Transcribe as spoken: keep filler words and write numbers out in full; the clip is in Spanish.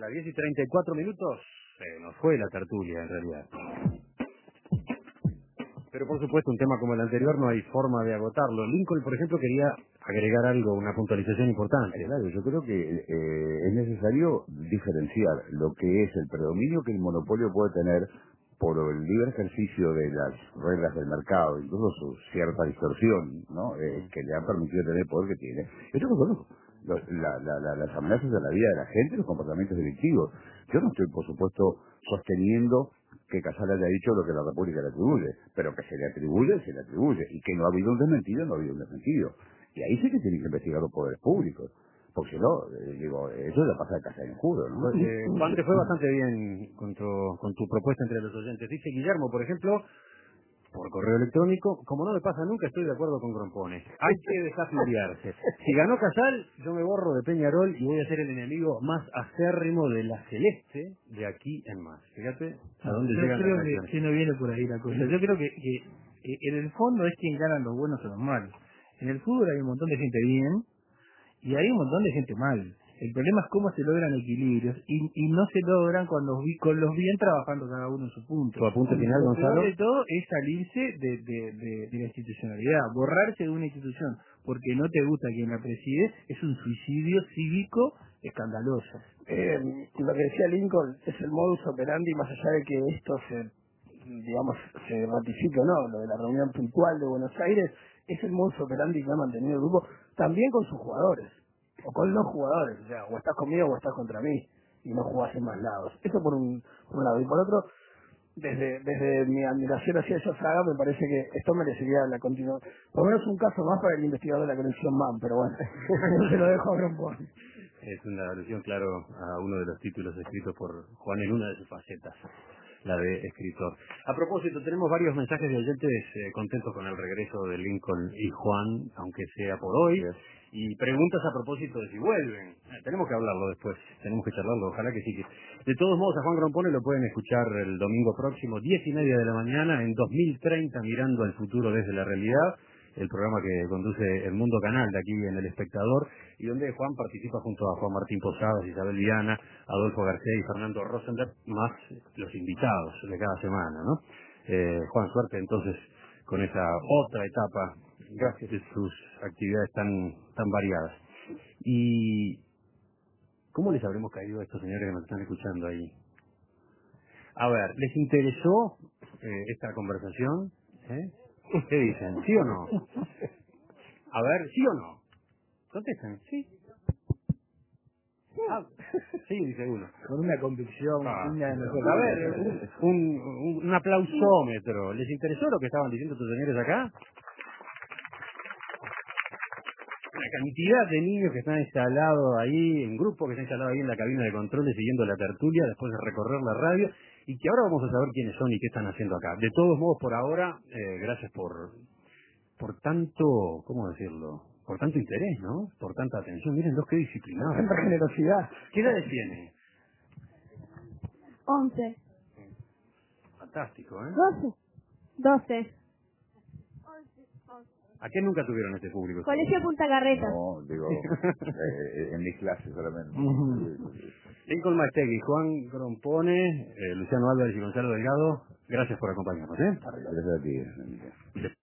las diez y treinta y cuatro minutos se nos fue la tertulia, en realidad. Pero por supuesto, un tema como el anterior no hay forma de agotarlo. Lincoln, por ejemplo, quería agregar algo, una puntualización importante. Claro, yo creo que eh, es necesario diferenciar lo que es el predominio que el monopolio puede tener por el libre ejercicio de las reglas del mercado, incluso su cierta distorsión, ¿no? Eh, que le han permitido tener el poder que tiene. Yo no conozco los, la, la, la, las amenazas a la vida de la gente, los comportamientos delictivos. Yo no estoy, por supuesto, sosteniendo que Casal haya dicho lo que la República le atribuye, pero que se le atribuye, se le atribuye, y que no ha habido un desmentido, no ha habido un desmentido. Y ahí sí que tienen que investigar los poderes públicos, porque si no, eh, digo, eso ya pasa de casa en juro, ¿no? Pues, eh, Juan, te fue bastante bien con tu, con tu propuesta entre los oyentes. Dice Guillermo, por ejemplo, por correo electrónico, como no me pasa nunca, estoy de acuerdo con Grompone. Hay que desafiliarse. Si ganó Casal, yo me borro de Peñarol y voy a ser el enemigo más acérrimo de la Celeste de aquí en más. Fíjate a dónde Yo llegan creo las que, acciones. que no viene por ahí la cosa. Yo creo que, que, que en el fondo es quien ganan los buenos o los malos. En el fútbol hay un montón de gente bien y hay un montón de gente mal. El problema es cómo se logran equilibrios y, y no se logran con los, vi- con los bien trabajando cada uno en su punto. Tu apunte final, Lo Gonzalo. peor de todo es salirse de, de, de, de la institucionalidad, borrarse de una institución porque no te gusta quien la preside, es un suicidio cívico escandaloso. Eh, lo que decía Lincoln es el modus operandi, más allá de que esto se, digamos, se ratifique o no, lo de la reunión puntual de Buenos Aires, es el modus operandi que ha mantenido el grupo, también con sus jugadores, o con los jugadores, o sea, o estás conmigo o estás contra mí, y no jugás en más lados. Eso por un, por un lado. Y por otro, desde desde mi admiración hacia esa saga, me parece que esto merecería la continuidad. Por lo menos un caso más para el investigador de la conexión M A M, pero bueno, se lo dejo a Grompone. Es una alusión, claro, a uno de los títulos escritos por Juan en una de sus facetas, la de escritor. A propósito, tenemos varios mensajes de oyentes eh, contentos con el regreso de Lincoln y Juan, aunque sea por hoy, y preguntas a propósito de si vuelven. Eh, tenemos que hablarlo después, tenemos que charlarlo, ojalá que sí. Que... De todos modos, a Juan Grompone lo pueden escuchar el domingo próximo, diez y media de la mañana, en dos mil treinta, mirando al futuro desde la realidad, el programa que conduce El Mundo Canal de aquí en El Espectador, y donde Juan participa junto a Juan Martín Posadas, Isabel Viana, Adolfo García y Fernando Rosenberg, más los invitados de cada semana, ¿no? Eh, Juan, suerte entonces con esa otra etapa. Gracias. De sus actividades tan, tan variadas. ¿Y cómo les habremos caído a estos señores que nos están escuchando ahí? A ver, ¿les interesó eh, esta conversación? ¿Eh? ¿Qué dicen? ¿Sí o no? A ver, ¿sí o no? Contesten, ¿sí? Ah, sí, dice uno. Con una convicción, Ah, una de nosotros. a ver, un, un, un aplausómetro. ¿Les interesó lo que estaban diciendo estos señores acá? Una cantidad de niños que están instalados ahí, en grupo que están instalados ahí en la cabina de controles siguiendo la tertulia después de recorrer la radio, y que ahora vamos a saber quiénes son y qué están haciendo acá. De todos modos, por ahora, eh, gracias por por tanto, ¿cómo decirlo? Por tanto interés, ¿no? Por tanta atención. Miren los que disciplinados. Tanta generosidad. ¿Qué edades tiene? Once. Fantástico, ¿eh? Doce. Doce. ¿A qué nunca tuvieron este público? Colegio Punta Carretas. No, digo, eh, en mis clases solamente. Lincoln Mastegui, Juan Grompone, eh, Luciano Álvarez y Gonzalo Delgado, gracias por acompañarnos, ¿eh? Gracias a ti.